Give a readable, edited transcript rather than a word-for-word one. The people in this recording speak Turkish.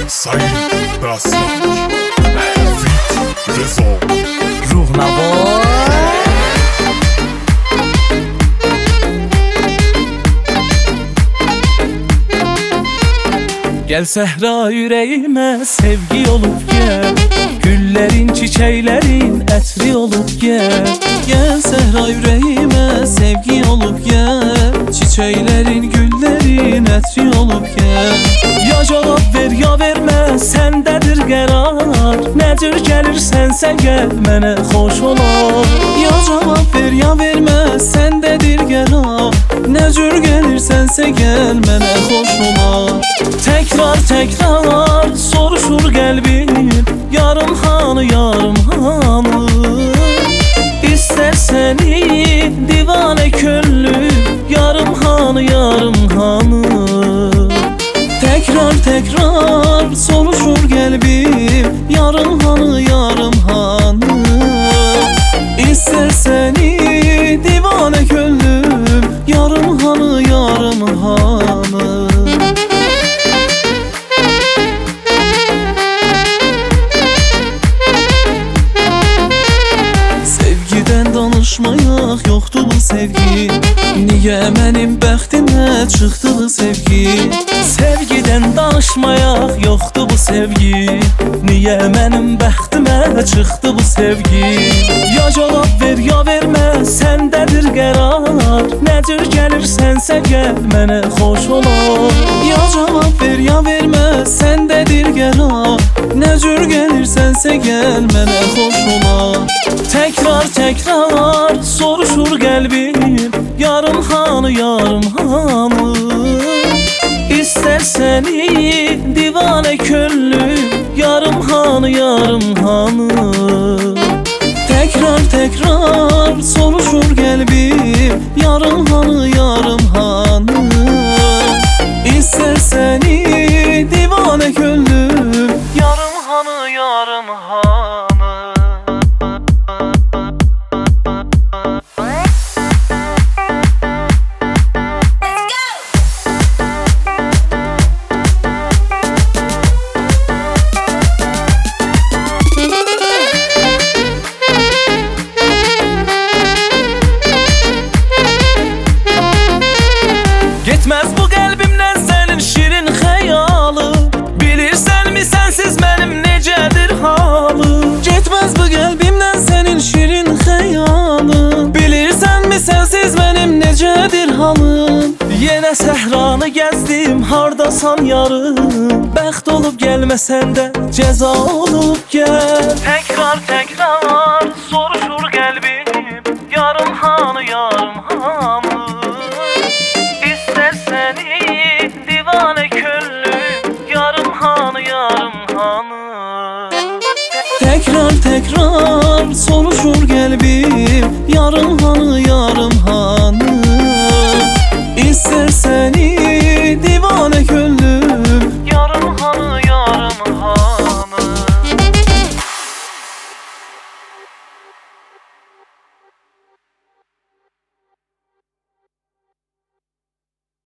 Said Dassac Fit Rezon Ruhnavoy. Gel sehra yüreğime sevgi olup gel, güllerin çiçeklerin etri olup gel. Gel sehra yüreğime sevgi olup gel, çiçeklerin güllerin etri olup gel. Ya cevap ver ya verme sendedir qərar, nə cür gəlirsənsə gəl mənə xoş olar. Ya cevap ver ya verme sendedir qərar, nə cür gəlirsənsə gəl mənə xoş olar. Tekrar tekrar soruşur kalbim, yarım hanı yarım hanı. İster seni divane köllü, yarım hanı yarım hanı. Tekrar tekrar soruşur kalbim, yarım hanı yarım hanı. İster seni divane köllüm, yarım hanı yarım hanı. Danışmayak yoktu bu sevgi, niye benim bəxtimə çıxdı bu sevgi? Sevgiden danışmayak yoktu bu sevgi, niye benim bəxtimə çıxdı bu sevgi? Ya cevap ver ya verme sendedir qərar, nə cür gəlirsənsə gəl mənə xoş olar. Ya cevap ver ya verme sendedir qərar, nə cür gəlirsənsə gəl mənə xoş olar. Tekrar tekrar soruşur kalbim, yarım hanı yarım hanı. İster seni divane köllü, yarım hanı yarım hanı. Tekrar tekrar soruşur kalbim, yarım hanı yarım hanı. İster seni divane köllü, yarım hanı yarım hanı. Gitmez bu kalbimden senin şirin hayalı, bilirsen mi sensiz benim necedir halı? Gitmez bu kalbimden senin şirin hayalı, bilirsen mi sensiz benim necedir halım? Yine sehranı gezdim hardasan yarım, bəxt olup gelmesen de ceza olup gel. Tekrar tekrar soruşur kalbim, yarım hanı yarım hanı. Seni divane köllü, yarım hanı yarım hanı. Tekrar tekrar soruşur kalbim,